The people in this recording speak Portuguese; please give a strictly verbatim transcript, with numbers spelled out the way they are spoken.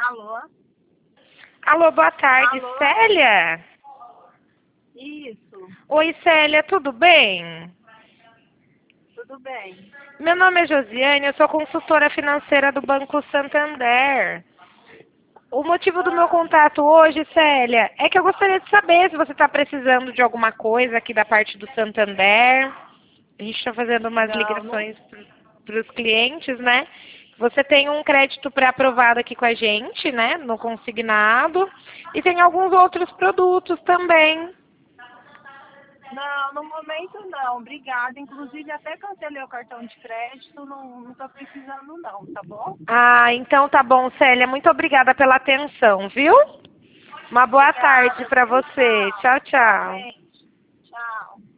Alô? Alô, boa tarde, Alô? Célia? Isso, Oi, Célia, tudo bem? tudo bem. Meu nome é Josiane, eu sou consultora financeira do Banco Santander. O motivo do meu Ah, contato hoje, Célia, é que eu gostaria de saber se você está precisando de alguma coisa aqui da parte do Santander. A gente está fazendo umas não, não, ligações para os clientes, né? Você tem um crédito pré-aprovado aqui com a gente, né? No consignado. E tem alguns outros produtos também. não, no momento não, obrigada. Inclusive até cancelei o cartão de crédito, não, não tô precisando não, tá bom? Ah, então tá bom, Célia. Muito obrigada pela atenção, viu? Uma boa tarde Obrigada, para viu? você. Tchau. Tchau, tchau. Igualmente.